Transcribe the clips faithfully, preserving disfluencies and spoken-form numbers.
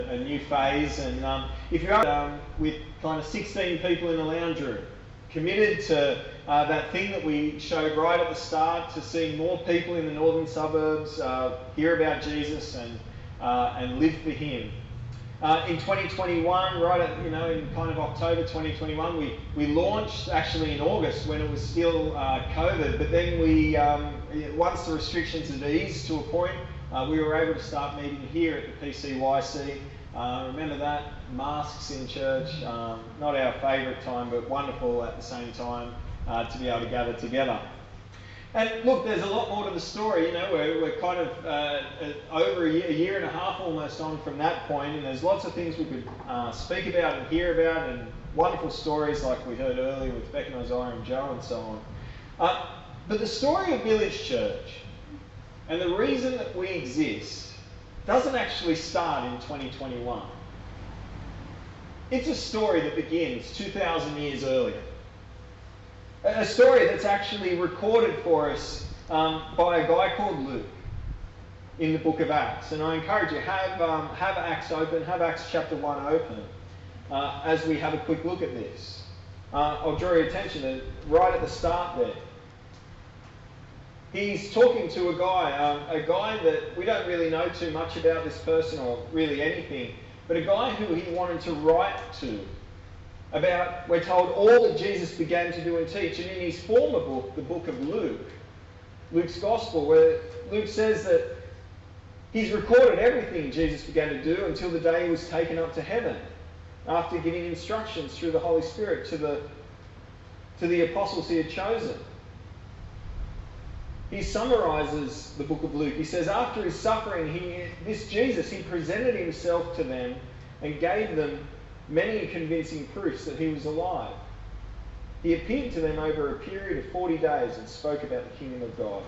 a new phase, and um, if you're um, with kind of sixteen people in the lounge room, committed to uh, that thing that we showed right at the start, to seeing more people in the northern suburbs uh, hear about Jesus and uh, and live for Him. Uh, in twenty twenty-one, right at, you know, in kind of October twenty twenty-one, we, we launched actually in August when it was still uh, COVID, but then we, um, once the restrictions had eased to a point, uh, we were able to start meeting here at the P C Y C. Uh, remember that? Masks in church, um, not our favourite time, but wonderful at the same time uh, to be able to gather together. And look, there's a lot more to the story. You know, we're, we're kind of uh, over a year, a year and a half almost on from that point, and there's lots of things we could uh, speak about and hear about, and wonderful stories like we heard earlier with Beck and Isaiah and Joe and so on. Uh, but the story of Village Church and the reason that we exist doesn't actually start in twenty twenty-one. It's a story that begins two thousand years earlier. A story that's actually recorded for us um, by a guy called Luke in the book of Acts. And I encourage you, have, um, have Acts open, have Acts chapter one open uh, as we have a quick look at this. Uh, I'll draw your attention to right at the start there. He's talking to a guy, um, a guy that we don't really know too much about this person or really anything, but a guy who he wanted to write to about, we're told, all that Jesus began to do and teach. And in his former book, the book of Luke, Luke's Gospel, where Luke says that he's recorded everything Jesus began to do until the day he was taken up to heaven, after giving instructions through the Holy Spirit to the, to the apostles he had chosen. He summarises the book of Luke. He says, after his suffering, he, this Jesus, he presented himself to them and gave them many convincing proofs that he was alive. He appeared to them over a period of forty days and spoke about the kingdom of God.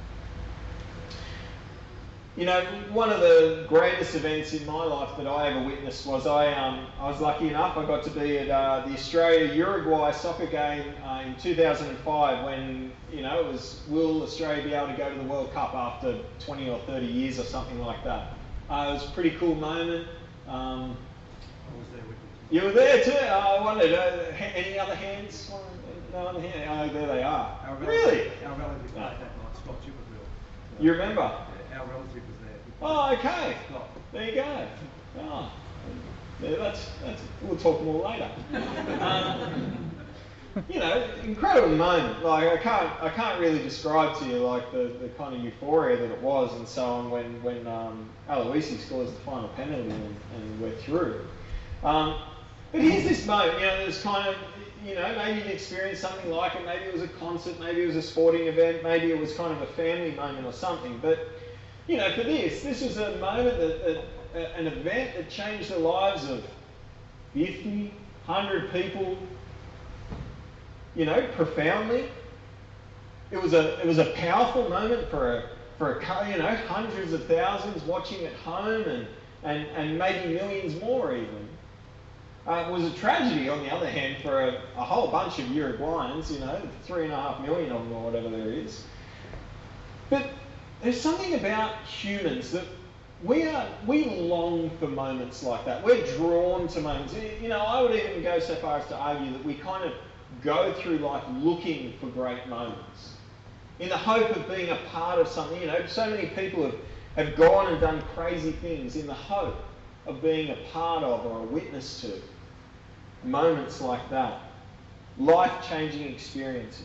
You know, one of the greatest events in my life that I ever witnessed was I um, I was lucky enough, I got to be at uh, the Australia-Uruguay soccer game uh, in two thousand five when, you know, it was, will Australia be able to go to the World Cup after twenty or thirty years or something like that. Uh, it was a pretty cool moment. Um, I was there with you. You were there too? Uh, I wondered, uh, any other hands? No other hand? Oh, there they are. Our relative, really? Our relative No. played that night, Scott Chipperfield. You remember? Yeah, our relative was there. Oh, okay. Scott. There you go. Oh, yeah, that's, that's, we'll talk more later. um, you know, incredible moment. Like I can't, I can't really describe to you like the, the kind of euphoria that it was and so on when when um, Aloisi scores the final penalty and, and we're through. Um, but here's this moment. You know, there's kind of, you know, maybe you experienced something like it. Maybe it was a concert. Maybe it was a sporting event. Maybe it was kind of a family moment or something. But you know, for this, this was a moment, that, that, an event that changed the lives of fifty, one hundred people, you know, profoundly. It was a, it was a powerful moment for a, for a, you know, hundreds of thousands watching at home and, and, and maybe millions more even. Uh, it was a tragedy, on the other hand, for a, a whole bunch of Uruguayans, you know, three and a half million of them or whatever there is. But there's something about humans that we are, we long for moments like that. We're drawn to moments. You know, I would even go so far as to argue that we kind of go through life looking for great moments, in the hope of being a part of something. You know, so many people have, have gone and done crazy things in the hope of being a part of or a witness to moments like that, life-changing experiences.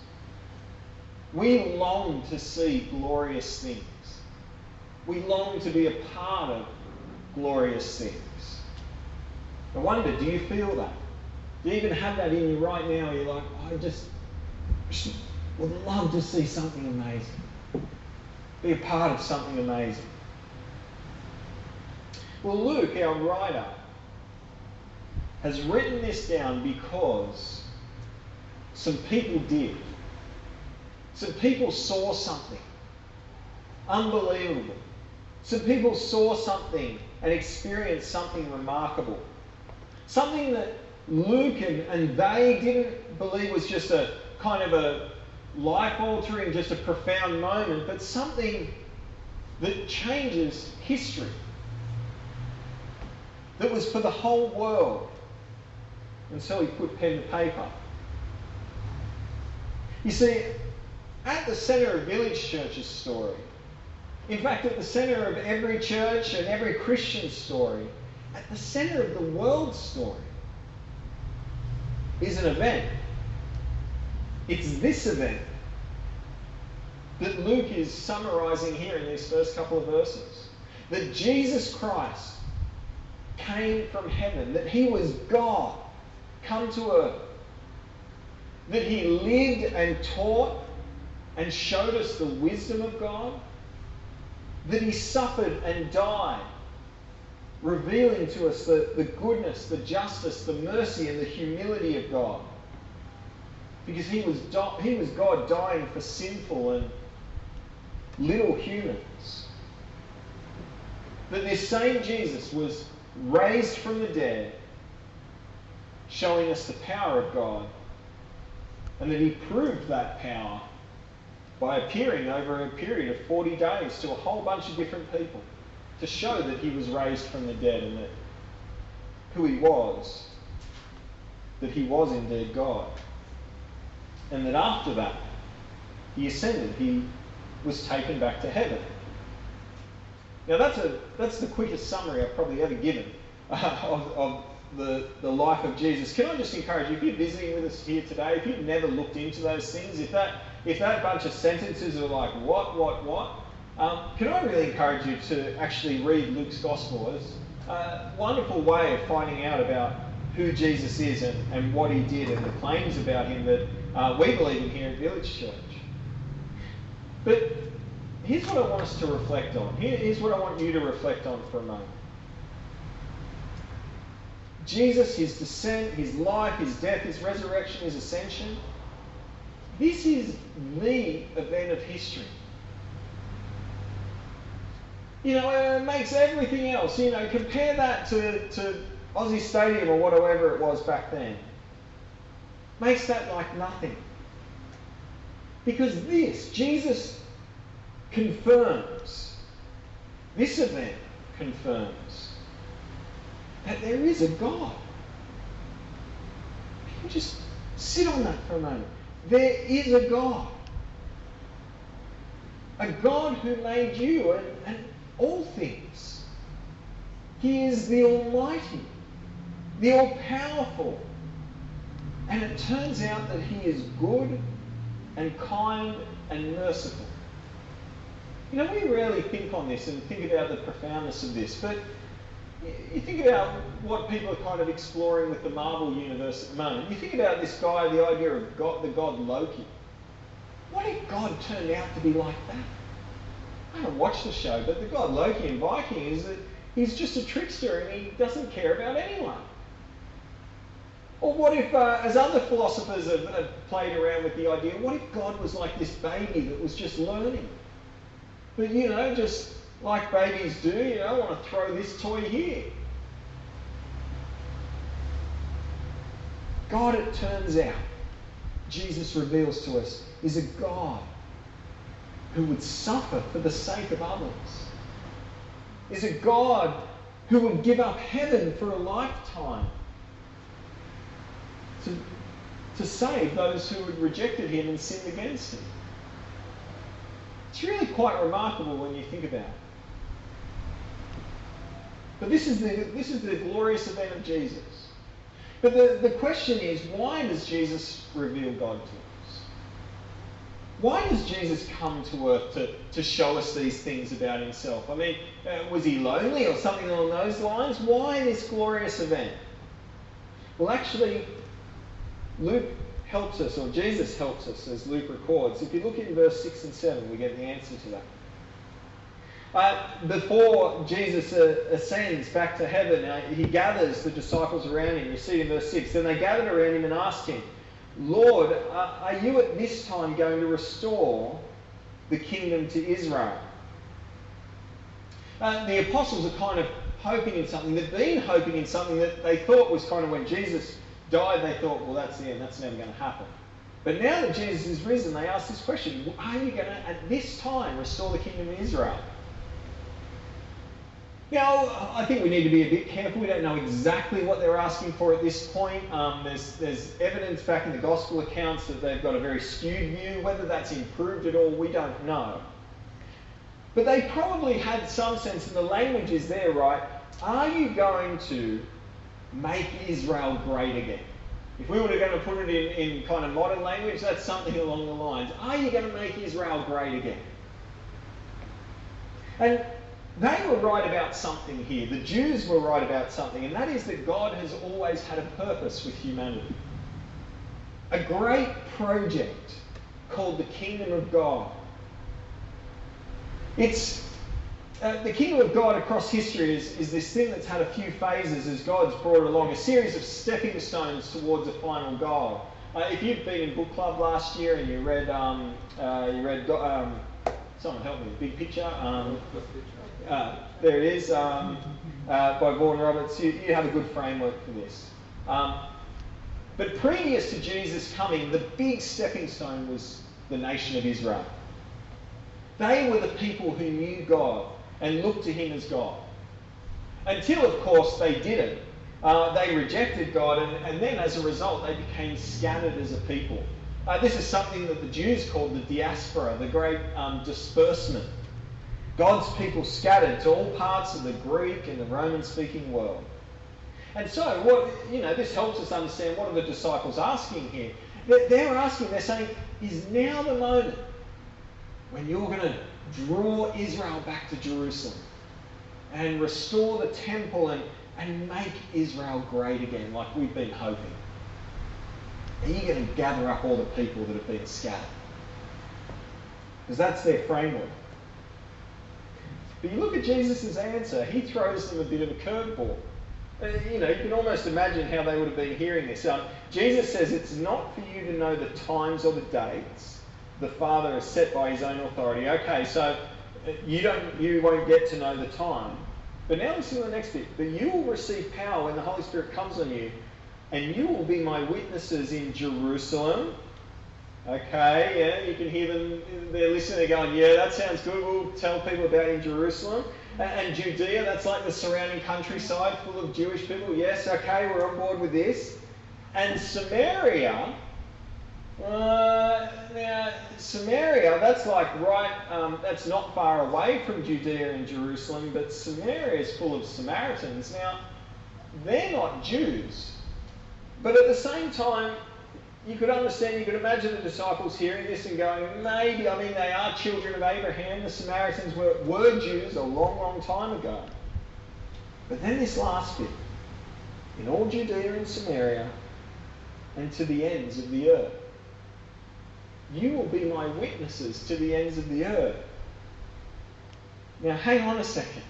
We long to see glorious things. We long to be a part of glorious things. I wonder, do you feel that? Do you even have that in you right now? You're like, I just would love to see something amazing. Be a part of something amazing. Well, Luke, our writer, has written this down because some people did. Some people saw something unbelievable. Some people saw something and experienced something remarkable. Something that Luke and, and they didn't believe was just a kind of a life-altering, just a profound moment, but something that changes history. that was for the whole world, until he put pen to paper. You see, at the centre of Village Church's story, in fact, at the centre of every church and every Christian story, at the centre of the world's story, is an event. It's this event that Luke is summarising here in these first couple of verses. That Jesus Christ came from heaven, that he was God, come to earth, that he lived and taught and showed us the wisdom of God, that he suffered and died, revealing to us the, the goodness, the justice, the mercy and the humility of God. Because he was, di- he was God dying for sinful and little humans. That this same Jesus was raised from the dead, showing us the power of God, and that he proved that power by appearing over a period of forty days to a whole bunch of different people to show that he was raised from the dead and that who he was, that he was indeed God. And that after that, he ascended, he was taken back to heaven. Now that's a that's the quickest summary I've probably ever given uh, of, of the, the life of Jesus. Can I just encourage you, if you're visiting with us here today, if you've never looked into those things, if that if that bunch of sentences are like, what, what, what, um, can I really encourage you to actually read Luke's Gospel? It's a wonderful way of finding out about who Jesus is and, and what he did and the claims about him that uh, we believe in here at Village Church. But here's what I want us to reflect on. Here, here's what I want you to reflect on for a moment. Jesus, his descent, his life, his death, his resurrection, his ascension. This is the event of history. You know, it makes everything else. You know, compare that to, to Aussie Stadium or whatever it was back then. Makes that like nothing. Because this, Jesus confirms, this event confirms that there is a God. You just sit on that for a moment. There is a God. A God who made you and, and all things. He is the Almighty, the All-Powerful. And it turns out that he is good and kind and merciful. You know, we rarely think on this and think about the profoundness of this, but you think about what people are kind of exploring with the Marvel universe at the moment. You think about this guy, the idea of God, the god Loki. What if God turned out to be like that? I haven't watched the show, but the god Loki in Viking is that he's just a trickster and he doesn't care about anyone. Or what if, uh, as other philosophers have, have played around with the idea, what if God was like this baby that was just learning? But, you know, just like babies do, you know, I want to throw this toy here. God, it turns out, Jesus reveals to us, is a God who would suffer for the sake of others. Is a God who would give up heaven for a lifetime to, to save those who had rejected him and sinned against him. It's really quite remarkable when you think about it. But this is the, this is the glorious event of Jesus. But the, the question is, why does Jesus reveal God to us? Why does Jesus come to earth to, to show us these things about himself? I mean, uh, was he lonely or something along those lines? Why this glorious event? Well, actually, Luke helps us, or Jesus helps us, as Luke records. If you look in verse six and seven, we get the answer to that. Uh, before Jesus uh, ascends back to heaven, uh, he gathers the disciples around him. You see in verse six. Then they gathered around him and asked him, Lord, uh, are you at this time going to restore the kingdom to Israel? Uh, the apostles are kind of hoping in something. They've been hoping in something that they thought was kind of when Jesus died, they thought, well, that's the end. That's never going to happen. But now that Jesus is risen, they ask this question, are you going to, at this time, restore the kingdom of Israel? Now, I think we need to be a bit careful. We don't know exactly what they're asking for at this point. Um, there's, there's evidence back in the gospel accounts that they've got a very skewed view. Whether that's improved at all, we don't know. But they probably had some sense, and the language is there, right? Are you going to make Israel great again? If we were going to put it in, in kind of modern language, that's something along the lines. Are you going to make Israel great again? And they were right about something here. The Jews were right about something, and that is that God has always had a purpose with humanity. A great project called the Kingdom of God. It's uh, the Kingdom of God across history is, is this thing that's had a few phases as God's brought along, a series of stepping stones towards a final goal. Uh, if you've been in book club last year and you read, um, uh, you read, um, someone help me, Big Picture. Um, uh, there it is, um, uh, by Vaughan Roberts. You, you have a good framework for this. Um, but previous to Jesus coming, the big stepping stone was the nation of Israel. They were the people who knew God and looked to him as God. Until, of course, they didn't. Uh, they rejected God, and, and then as a result, they became scattered as a people. Uh, this is something that the Jews called the diaspora, the great um, disbursement. God's people scattered to all parts of the Greek and the Roman-speaking world. And so, what you know, this helps us understand what are the disciples asking here. They're, they're asking, they're saying, is now the moment when you're going to draw Israel back to Jerusalem and restore the temple and, and make Israel great again, like we've been hoping? Are you going to gather up all the people that have been scattered? Because that's their framework. But you look at Jesus' answer, he throws them a bit of a curveball. Uh, you know, you can almost imagine how they would have been hearing this. Um, Jesus says it's not for you to know the times or the dates the Father has set by his own authority. Okay, so you don't, you won't get to know the time. But now listen to the next bit. But you will receive power when the Holy Spirit comes on you, and you will be my witnesses in Jerusalem. Okay, yeah, you can hear them, they're listening, they're going, yeah, that sounds good, we'll tell people about it in Jerusalem. And Judea, that's like the surrounding countryside full of Jewish people. Yes, okay, we're on board with this. And Samaria, uh, now, Samaria, that's like right, um, that's not far away from Judea and Jerusalem, but Samaria is full of Samaritans. Now, they're not Jews, but at the same time, you could understand, you could imagine the disciples hearing this and going, maybe, I mean, they are children of Abraham. The Samaritans were, were Jews a long, long time ago. But then this last bit, in all Judea and Samaria, and to the ends of the earth. You will be my witnesses to the ends of the earth. Now, hang on a second.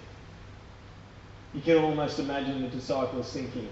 You can almost imagine the disciples thinking,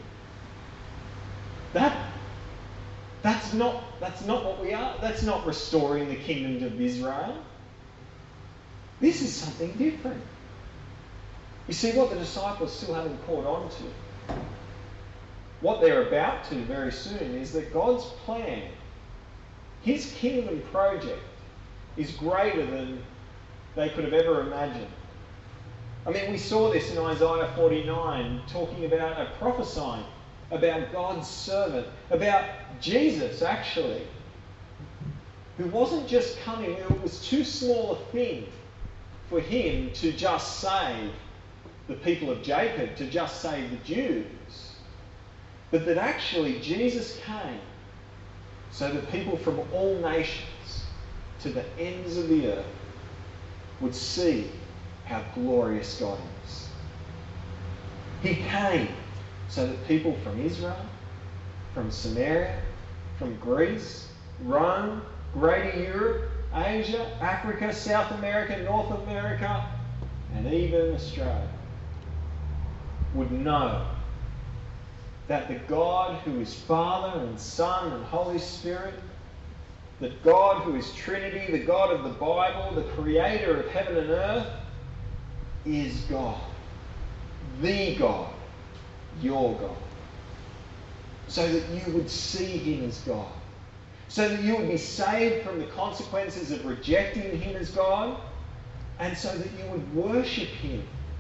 that That's not, that's not what we are. That's not restoring the kingdom of Israel. This is something different. You see, what the disciples still haven't caught on to, what they're about to very soon, is that God's plan, his kingdom project, is greater than they could have ever imagined. I mean, we saw this in Isaiah forty-nine, talking about a prophesying about God's servant, about Jesus, actually, who wasn't just coming, it was too small a thing for him to just save the people of Jacob, to just save the Jews, but that actually Jesus came so that people from all nations to the ends of the earth would see how glorious God is. He came so that people from Israel, from Samaria, from Greece, Rome, Greater Europe, Asia, Africa, South America, North America, and even Australia would know that the God who is Father and Son and Holy Spirit, the God who is Trinity, the God of the Bible, the creator of heaven and earth, is God. The God. Your God. So that you would see him as God. So that you would be saved from the consequences of rejecting him as God. And so that you would worship him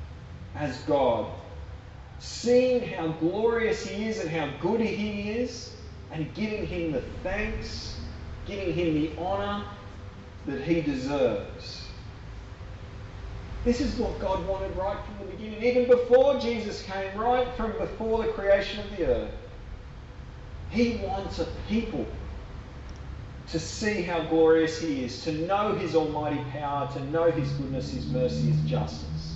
as God, seeing how glorious he is and how good he is, and giving him the thanks, giving him the honour that he deserves. This is what God wanted right from the beginning, even before Jesus came, right from before the creation of the earth. He wants a people to see how glorious he is, to know his almighty power, to know his goodness, his mercy, his justice.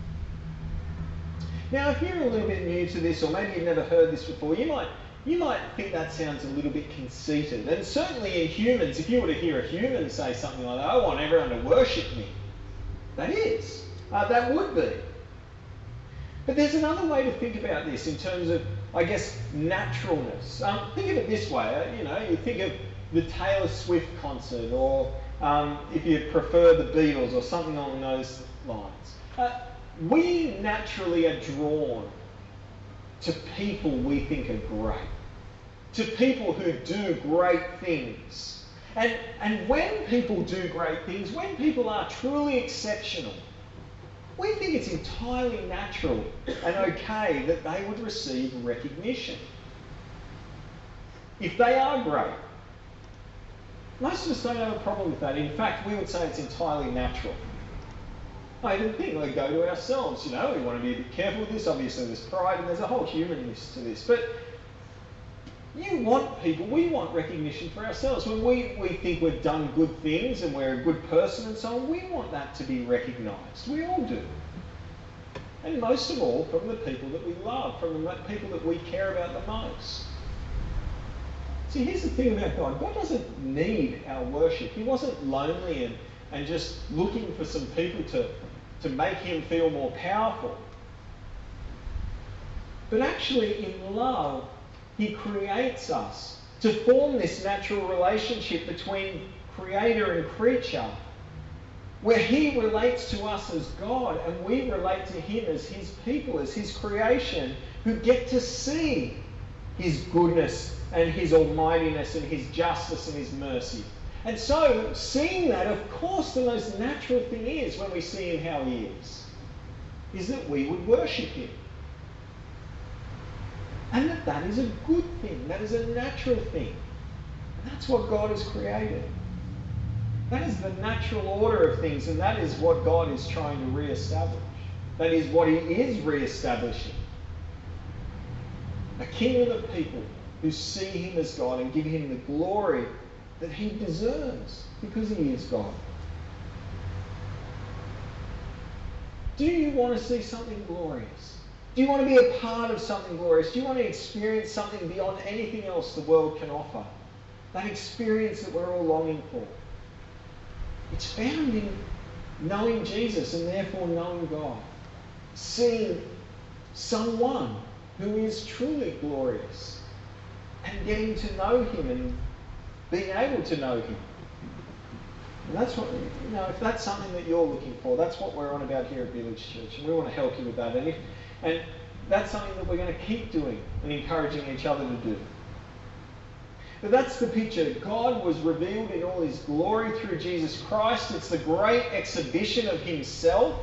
Now, if you're a little bit new to this, or maybe you've never heard this before, you might you might think that sounds a little bit conceited. And certainly in humans, if you were to hear a human say something like that, I want everyone to worship me. That is. Uh, that would be. But there's another way to think about this in terms of, I guess, naturalness. Um, think of it this way. Uh, you know, you think of the Taylor Swift concert, or um, if you prefer the Beatles, or something along those lines. Uh, we naturally are drawn to people we think are great, to people who do great things. And, and when people do great things, when people are truly exceptional, we think it's entirely natural and okay that they would receive recognition. If they are great, most of us don't have a problem with that. In fact, we would say it's entirely natural. I even think we go to ourselves, you know, we want to be a bit careful with this. Obviously there's pride and there's a whole humanness to this. But you want people, we want recognition for ourselves. When we, we think we've done good things and we're a good person and so on, we want that to be recognised. We all do. And most of all, from the people that we love, from the people that we care about the most. See, here's the thing about God. God doesn't need our worship. He wasn't lonely and, and just looking for some people to, to make him feel more powerful. But actually, in love, he creates us to form this natural relationship between creator and creature, where he relates to us as God and we relate to him as his people, as his creation, who get to see his goodness and his almightiness and his justice and his mercy. And so, seeing that, of course, the most natural thing is, when we see him how he is, is that we would worship him. And that that is a good thing. That is a natural thing. And that's what God has created. That is the natural order of things, and that is what God is trying to re-establish. That is what he is re-establishing. A king of the people who see him as God and give him the glory that he deserves because he is God. Do you want to see something glorious? Do you want to be a part of something glorious? Do you want to experience something beyond anything else the world can offer? That experience that we're all longing for. It's found in knowing Jesus and therefore knowing God. Seeing someone who is truly glorious and getting to know him and being able to know him. And that's what, you know, if that's something that you're looking for, that's what we're on about here at Village Church, and we want to help you with that. And if, and that's something that we're going to keep doing and encouraging each other to do. But that's the picture. God was revealed in all his glory through Jesus Christ. It's the great exhibition of himself.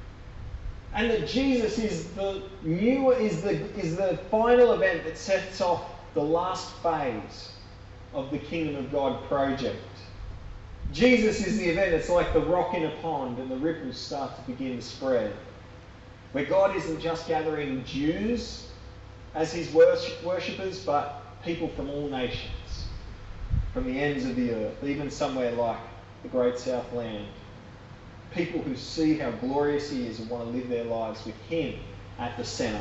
And that Jesus is the new, is the, is the final event that sets off the last phase of the Kingdom of God project. Jesus is the event. It's like the rock in a pond and the ripples start to begin to spread. Where God isn't just gathering Jews as his worship, worshippers, but people from all nations, from the ends of the earth, even somewhere like the Great South Land. People who see how glorious he is and want to live their lives with him at the centre.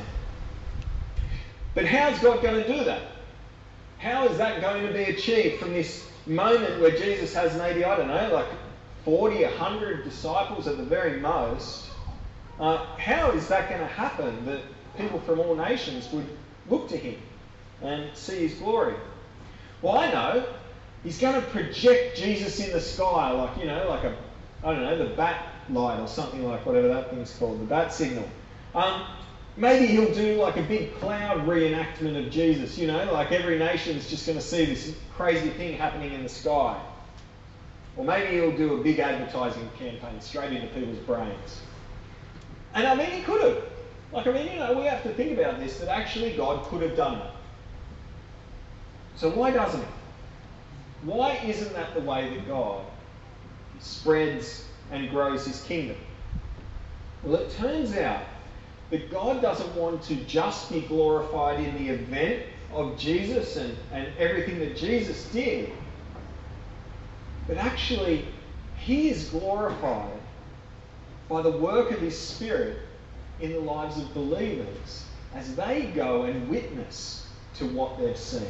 But how's God going to do that? How is that going to be achieved from this moment where Jesus has maybe, I don't know, like forty, a hundred disciples at the very most? Uh, how is that going to happen, that people from all nations would look to him and see his glory? Well, I know. He's going to project Jesus in the sky, like, you know, like a, I don't know, the bat light or something, like whatever that thing's called, the bat signal. Um, maybe he'll do like a big cloud reenactment of Jesus, you know, like every nation's just going to see this crazy thing happening in the sky. Or maybe he'll do a big advertising campaign straight into people's brains. And I mean, he could have. Like, I mean, you know, we have to think about this, that actually God could have done that. So why doesn't he? Why isn't that the way that God spreads and grows his kingdom? Well, it turns out that God doesn't want to just be glorified in the event of Jesus and, and everything that Jesus did, but actually he is glorified by the work of his Spirit in the lives of believers as they go and witness to what they've seen.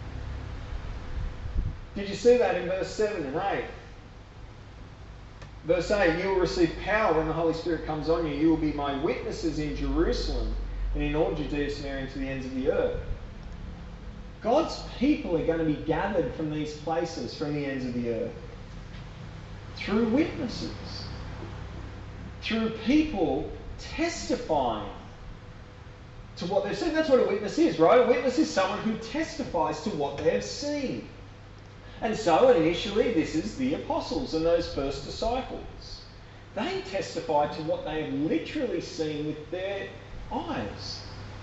Did you see that in verse seven and eight? Verse eight, you will receive power when the Holy Spirit comes on you. You will be my witnesses in Jerusalem and in all Judea, Samaria, and to the ends of the earth. God's people are going to be gathered from these places, from the ends of the earth, through witnesses, through people testifying to what they've seen. That's what a witness is, right? A witness is someone who testifies to what they have seen. And so initially this is the apostles and those first disciples. They testify to what they have literally seen with their eyes.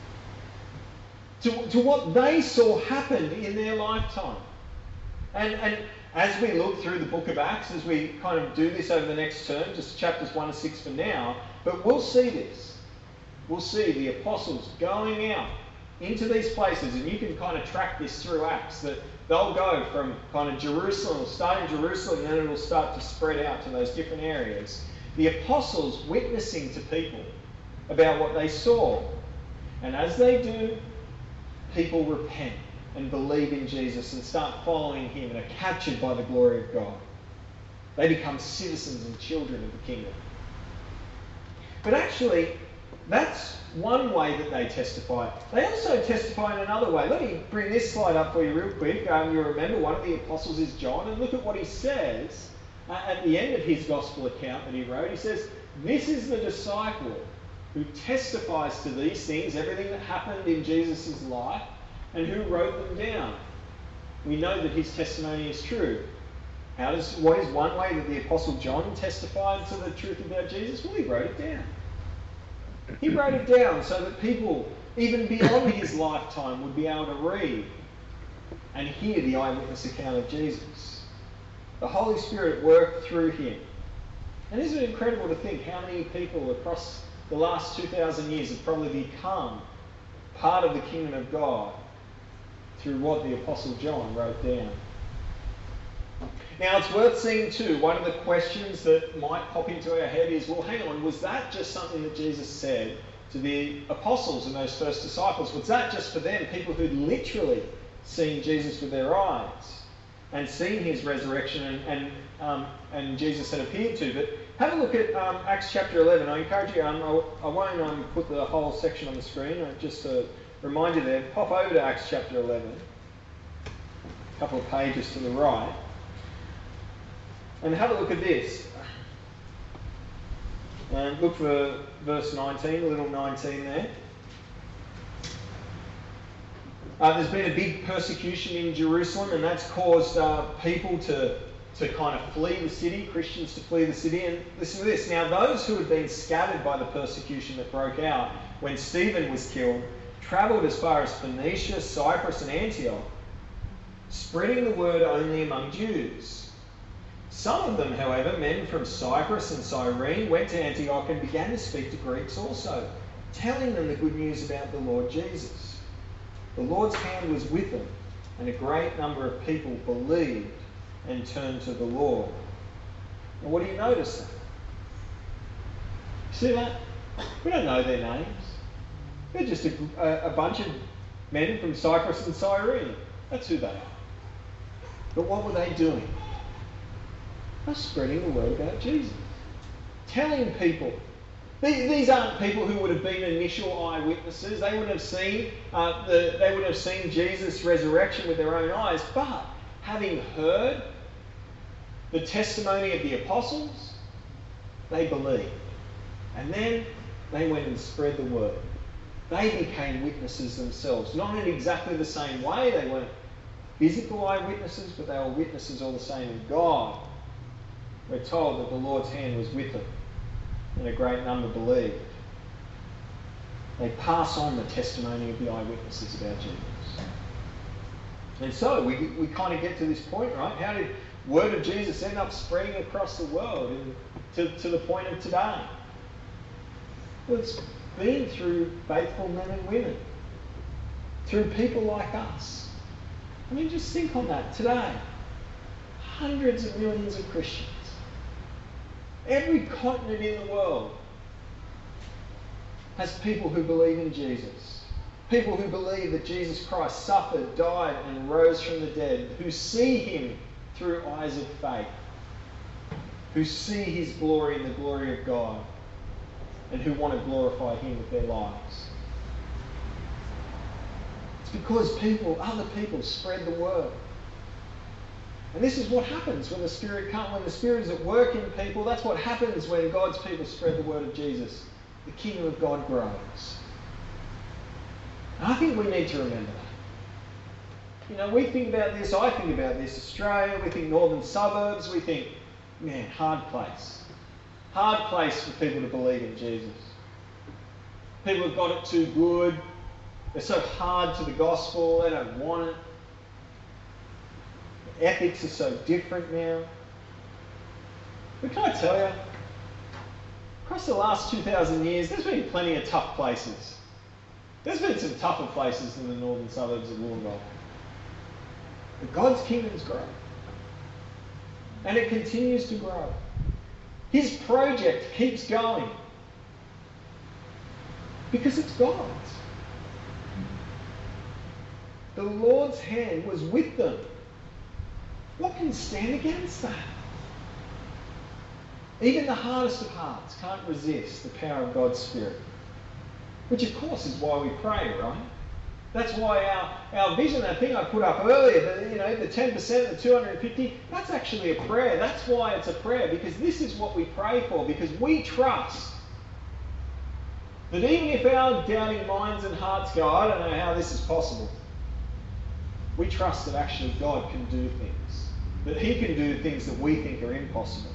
To, to what they saw happen in their lifetime. And, and as we look through the book of Acts, as we kind of do this over the next term, just chapters one to six for now, but we'll see this. We'll see the apostles going out into these places, and you can kind of track this through Acts, that they'll go from kind of Jerusalem, it'll start in Jerusalem, and then it'll start to spread out to those different areas. The apostles witnessing to people about what they saw. And as they do, people repent and believe in Jesus and start following him and are captured by the glory of God. They become citizens and children of the kingdom. But actually, that's one way that they testify. They also testify in another way. Let me bring this slide up for you real quick. Um, you'll remember one of the apostles is John, and look at what he says uh, at the end of his gospel account that he wrote. He says, this is the disciple who testifies to these things, everything that happened in Jesus' life, and who wrote them down. We know that his testimony is true. How does, what is one way that the Apostle John testified to the truth about Jesus? Well, he wrote it down. He wrote it down so that people, even beyond his lifetime, would be able to read and hear the eyewitness account of Jesus. The Holy Spirit worked through him. And isn't it incredible to think how many people across the last two thousand years have probably become part of the kingdom of God through what the Apostle John wrote down. Now, it's worth seeing too, one of the questions that might pop into our head is, well, hang on, was that just something that Jesus said to the apostles and those first disciples? Was that just for them, people who'd literally seen Jesus with their eyes and seen his resurrection and, and, um, and Jesus had appeared to? But have a look at um, Acts chapter eleven. I encourage you, um, I, I won't um, put the whole section on the screen, just to remind you there, pop over to Acts chapter eleven, a couple of pages to the right. And have a look at this. And look for verse nineteen, little nineteen there. Uh, there's been a big persecution in Jerusalem, and that's caused uh, people to, to kind of flee the city, Christians to flee the city. And listen to this. Now, those who had been scattered by the persecution that broke out when Stephen was killed travelled as far as Phoenicia, Cyprus, and Antioch, spreading the word only among Jews. Some of them, however, men from Cyprus and Cyrene, went to Antioch and began to speak to Greeks also, telling them the good news about the Lord Jesus. The Lord's hand was with them, and a great number of people believed and turned to the Lord. Now, what do you notice then? See that? We don't know their names. They're just a, a, a bunch of men from Cyprus and Cyrene. That's who they are. But what were they doing? They're spreading the word about Jesus. Telling people. These aren't people who would have been initial eyewitnesses. They would have seen uh, the, they would have seen Jesus' resurrection with their own eyes. But having heard the testimony of the apostles, they believed. And then they went and spread the word. They became witnesses themselves. Not in exactly the same way. They weren't physical eyewitnesses, but they were witnesses all the same of God. We're told that the Lord's hand was with them, and a great number believed. They pass on the testimony of the eyewitnesses about Jesus. And so we, we kind of get to this point, right? How did word of Jesus end up spreading across the world and to, to the point of today? Well, it's been through faithful men and women, through people like us. I mean, just think on that today. Hundreds of millions of Christians. Every continent in the world has people who believe in Jesus. People who believe that Jesus Christ suffered, died, and rose from the dead. Who see him through eyes of faith. Who see his glory in the glory of God. And who want to glorify him with their lives. It's because people, other people spread the word. And this is what happens when the Spirit comes, when the Spirit is at work in people. That's what happens when God's people spread the word of Jesus. The kingdom of God grows. And I think we need to remember that. You know, we think about this, I think about this, Australia, we think northern suburbs, we think, man, hard place. Hard place for people to believe in Jesus. People have got it too good. They're so hard to the gospel, they don't want it. Ethics are so different now. But can I tell you, across the last two thousand years, there's been plenty of tough places. There's been some tougher places than the northern suburbs of Wollongong. But God's kingdom's grown. And it continues to grow. His project keeps going. Because it's God's. The Lord's hand was with them. What can stand against that? Even the hardest of hearts can't resist the power of God's Spirit. Which of course is why we pray, right? That's why our, our vision, that thing I put up earlier, the, you know, the ten percent, the two hundred fifty, that's actually a prayer. That's why it's a prayer, because this is what we pray for, because we trust that even if our doubting minds and hearts go, I don't know how this is possible, we trust that actually God can do things. That he can do things that we think are impossible.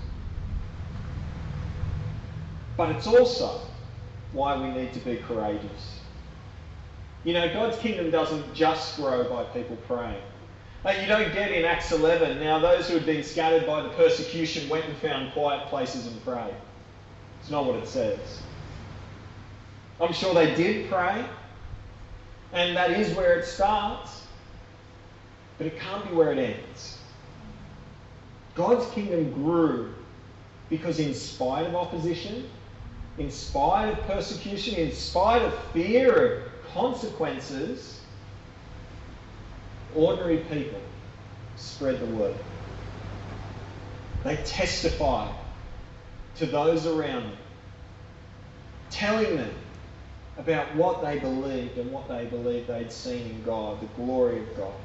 But it's also why we need to be courageous. You know, God's kingdom doesn't just grow by people praying. Like you don't get in Acts eleven, now those who had been scattered by the persecution went and found quiet places and prayed. It's not what it says. I'm sure they did pray, and that is where it starts, but it can't be where it ends. God's kingdom grew because in spite of opposition, in spite of persecution, in spite of fear of consequences, ordinary people spread the word. They testified to those around them, telling them about what they believed and what they believed they'd seen in God, the glory of God.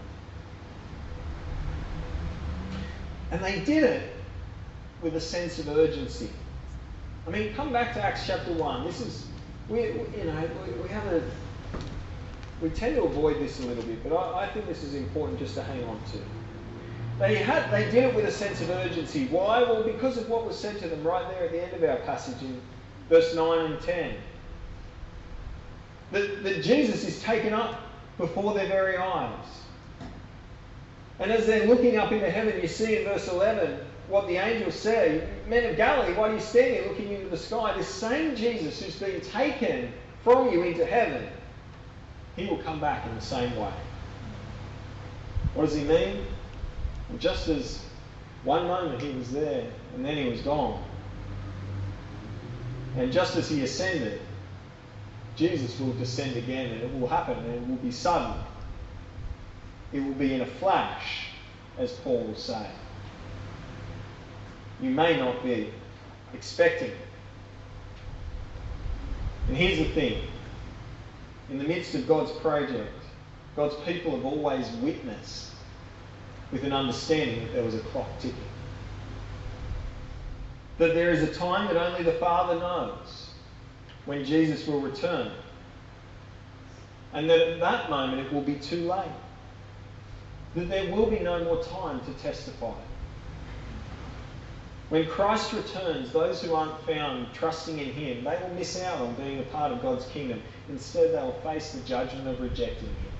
And they did it with a sense of urgency. I mean, come back to Acts chapter one. This is, we, you know, we, we have a, we tend to avoid this a little bit, but I, I think this is important just to hang on to. They had, they did it with a sense of urgency. Why? Well, because of what was said to them right there at the end of our passage in verse nine and ten. That, that Jesus is taken up before their very eyes. And as they're looking up into heaven, you see in verse eleven what the angels say, men of Galilee, why do you stand here looking into the sky? This same Jesus who's been taken from you into heaven, he will come back in the same way. What does he mean? Well, just as one moment he was there and then he was gone, and just as he ascended, Jesus will descend again, and it will happen, and it will be sudden. It will be in a flash, as Paul will say. You may not be expecting it. And here's the thing. In the midst of God's project, God's people have always witnessed with an understanding that there was a clock ticking. That there is a time that only the Father knows when Jesus will return. And that at that moment it will be too late. That there will be no more time to testify. When Christ returns, those who aren't found trusting in him, they will miss out on being a part of God's kingdom. Instead, they will face the judgment of rejecting him.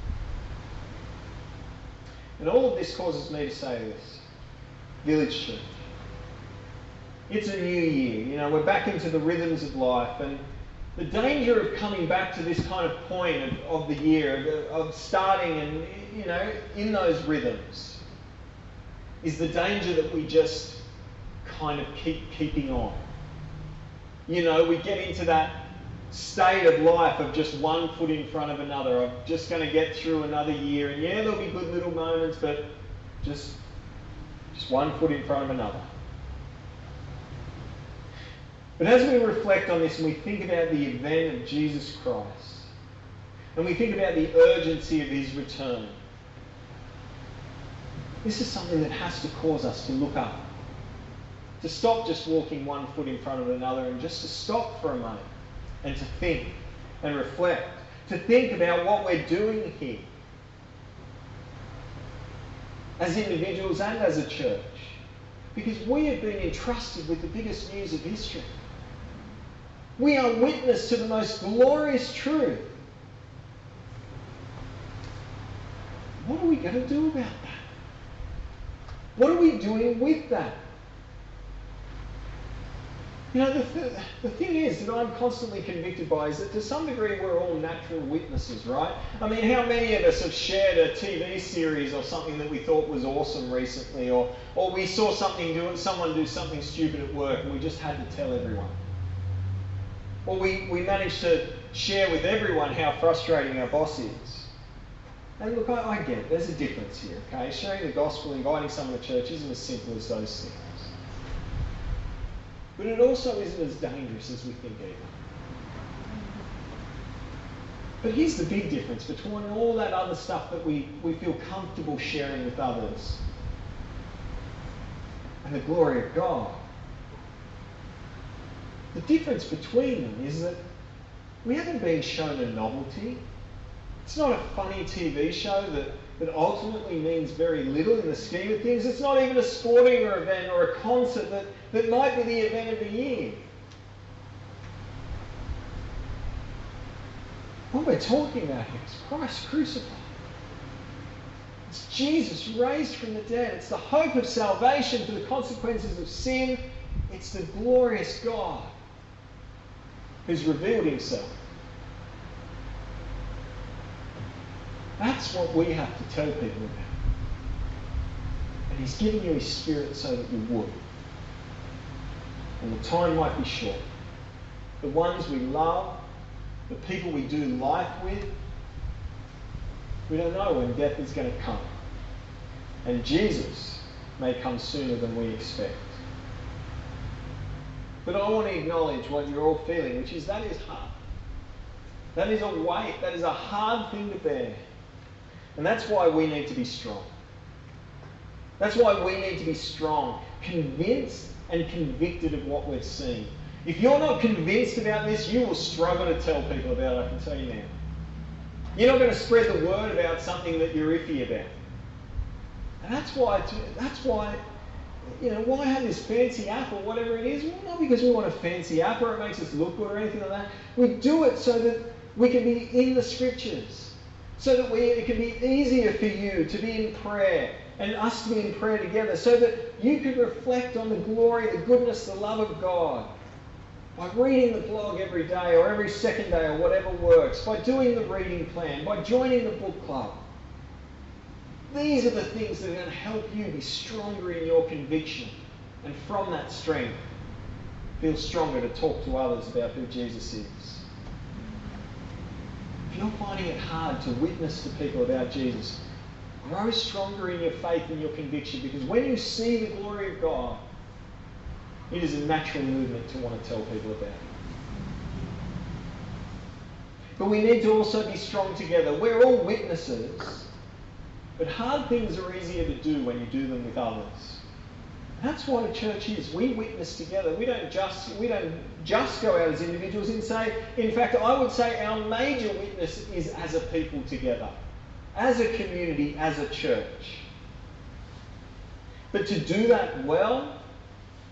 And all of this causes me to say this. Village Church. It's a new year. You know, we're back into the rhythms of life, and the danger of coming back to this kind of point of, of the year, of, of starting and, you know, in those rhythms, is the danger that we just kind of keep keeping on. You know, we get into that state of life of just one foot in front of another. I'm just going to get through another year, and yeah, there'll be good little moments, but just, just one foot in front of another. But as we reflect on this and we think about the event of Jesus Christ, and we think about the urgency of his return, this is something that has to cause us to look up. To stop just walking one foot in front of another, and just to stop for a moment and to think and reflect. To think about what we're doing here as individuals and as a church. Because we have been entrusted with the biggest news of history. We are witness to the most glorious truth. What are we going to do about that? What are we doing with that? You know, the, th- the thing is that I'm constantly convicted by is that to some degree we're all natural witnesses, right? I mean, how many of us have shared a T V series or something that we thought was awesome recently, or, or we saw something do, someone do something stupid at work and we just had to tell everyone? Or we, we managed to share with everyone how frustrating our boss is. And look, I, I get it. There's a difference here, okay? Sharing the gospel, inviting someone to church isn't as simple as those things. But it also isn't as dangerous as we think either. But here's the big difference between all that other stuff that we, we feel comfortable sharing with others and the glory of God. The difference between them is that we haven't been shown a novelty. It's not a funny T V show that, that ultimately means very little in the scheme of things. It's not even a sporting event or a concert that, that might be the event of the year. What we're talking about here is Christ crucified. It's Jesus raised from the dead. It's the hope of salvation for the consequences of sin. It's the glorious God who's revealed himself. That's what we have to tell people about. And he's giving you his Spirit so that you would. And the time might be short. The ones we love, the people we do life with, we don't know when death is going to come. And Jesus may come sooner than we expect. But I want to acknowledge what you're all feeling, which is that is hard. That is a weight. That is a hard thing to bear. And that's why we need to be strong. That's why we need to be strong, convinced and convicted of what we've seen. If you're not convinced about this, you will struggle to tell people about it, I can tell you now. You're not going to spread the word about something that you're iffy about. And that's why, that's why, you know, why have this fancy app or whatever it is? Well, not because we want a fancy app or it makes us look good or anything like that. We do it so that we can be in the Scriptures. So that we, it can be easier for you to be in prayer and us to be in prayer together. So that you can reflect on the glory, the goodness, the love of God. By reading the blog every day or every second day or whatever works. By doing the reading plan. By joining the book club. These are the things that are going to help you be stronger in your conviction. And from that strength, feel stronger to talk to others about who Jesus is. If you're finding it hard to witness to people about Jesus, grow stronger in your faith and your conviction, because when you see the glory of God, it is a natural movement to want to tell people about it. But we need to also be strong together. We're all witnesses, but hard things are easier to do when you do them with others. That's what a church is. We witness together. We don't just we don't just go out as individuals and say, in fact, I would say our major witness is as a people together, as a community, as a church. But to do that well,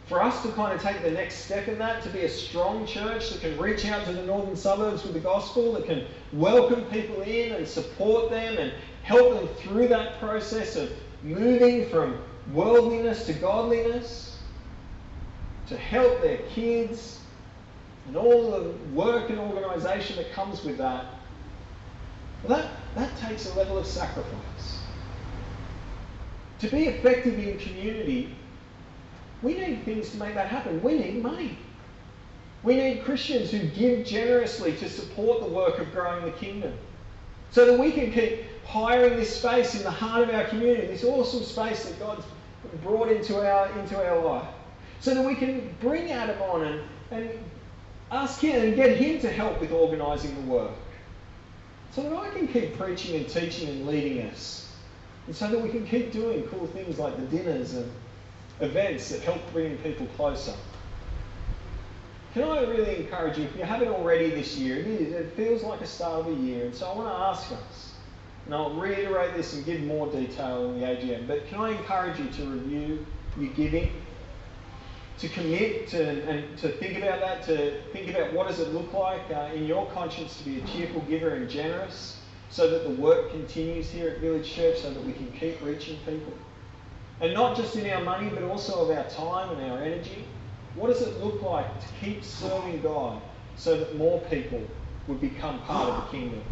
For us to kind of take the next step in that, to be a strong church that can reach out to the northern suburbs with the gospel, that can welcome people in and support them and help them through that process of moving from worldliness to godliness, to help their kids and all the work and organisation that comes with that, well, that, that takes a level of sacrifice. To be effective in community, we need things to make that happen. We need money. We need Christians who give generously to support the work of growing the kingdom, so that we can keep hiring this space in the heart of our community, this awesome space that God's brought into our, into our life, so that we can bring Adam on and, and ask him and get him to help with organising the work, so that I can keep preaching and teaching and leading us, and so that we can keep doing cool things like the dinners and events that help bring people closer. Can I really encourage you, if you haven't already this year, it, is, it feels like a start of a year, and so I want to ask us, and I'll reiterate this and give more detail in the A G M, but can I encourage you to review your giving, to commit to, and to think about that, to think about what does it look like uh, in your conscience to be a cheerful giver and generous, so that the work continues here at Village Church, so that we can keep reaching people. And not just in our money, but also of our time and our energy. What does it look like to keep serving God so that more people would become part of the kingdom?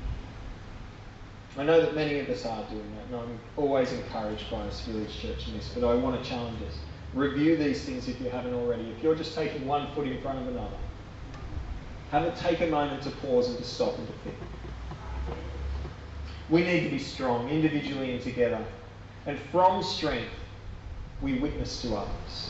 I know that many of us are doing that, and I'm always encouraged by us Village Church in this, but I want to challenge us. Review these things if you haven't already. If you're just taking one foot in front of another, have a take a moment to pause and to stop and to think. We need to be strong, individually and together. And from strength, we witness to others.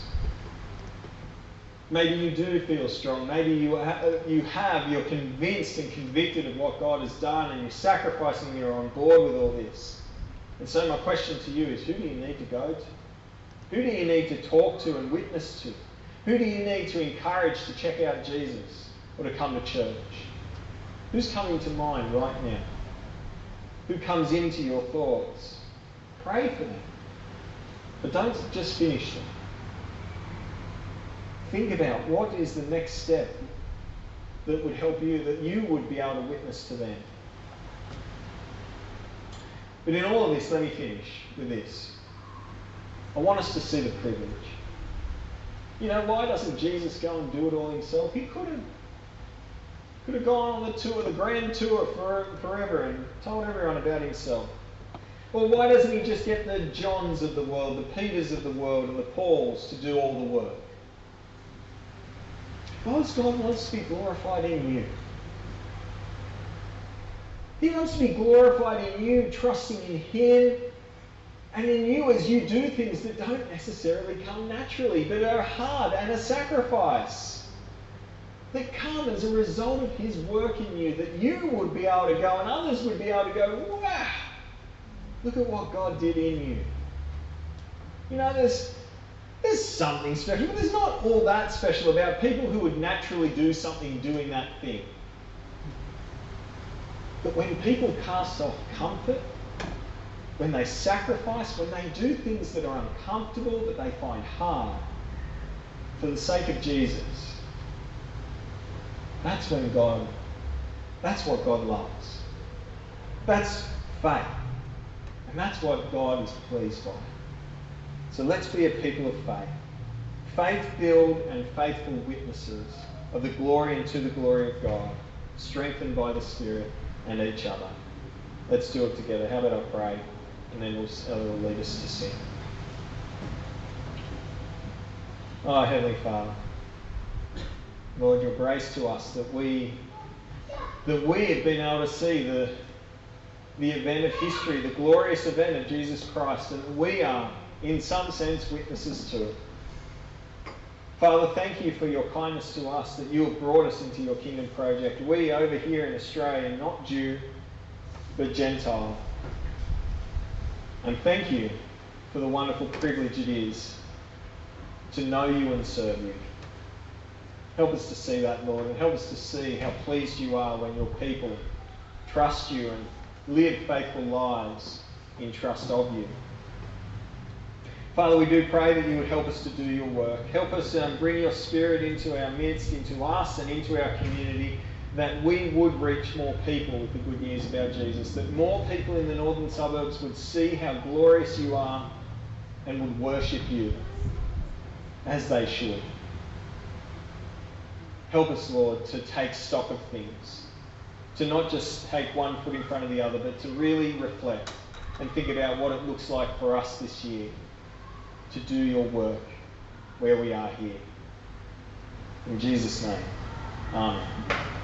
Maybe you do feel strong. Maybe you, ha- you have, you're convinced and convicted of what God has done, and you're sacrificing, you're on board with all this. And so my question to you is, who do you need to go to? Who do you need to talk to and witness to? Who do you need to encourage to check out Jesus or to come to church? Who's coming to mind right now? Who comes into your thoughts? Pray for them. But don't just finish them. Think about what is the next step that would help you, that you would be able to witness to them. But in all of this, let me finish with this. I want us to see the privilege. You know, why doesn't Jesus go and do it all himself? He could have. Could have gone on the tour, the grand tour for, forever and told everyone about himself. Well, why doesn't he just get the Johns of the world, the Peters of the world, and the Pauls to do all the work? Because God wants to be glorified in you. He wants to be glorified in you, trusting in him, and in you as you do things that don't necessarily come naturally, but are hard and a sacrifice. That come as a result of his work in you, that you would be able to go and others would be able to go, wow, look at what God did in you. You know, there's, there's something special, but there's not all that special about people who would naturally do something doing that thing. But when people cast off comfort, when they sacrifice, when they do things that are uncomfortable, that they find hard, for the sake of Jesus, that's when God, that's what God loves. That's faith. And that's what God is pleased by. So let's be a people of faith. Faith-filled and faithful witnesses of the glory and to the glory of God, strengthened by the Spirit and each other. Let's do it together. How about I pray? And then we'll, Ellie will lead us to sing. Oh, Heavenly Father, Lord, your grace to us that we that we have been able to see the, the event of history, the glorious event of Jesus Christ, and that we are, in some sense, witnesses to it. Father, thank you for your kindness to us, that you have brought us into your kingdom project. We over here in Australia, not Jew, but Gentile. And thank you for the wonderful privilege it is to know you and serve you. Help us to see that, Lord, and help us to see how pleased you are when your people trust you and live faithful lives in trust of you. Father, we do pray that you would help us to do your work. Help us um, bring your Spirit into our midst, into us and into our community, that we would reach more people with the good news about Jesus, that more people in the northern suburbs would see how glorious you are and would worship you as they should. Help us, Lord, to take stock of things, to not just take one foot in front of the other, but to really reflect and think about what it looks like for us this year to do your work where we are here. In Jesus' name, amen.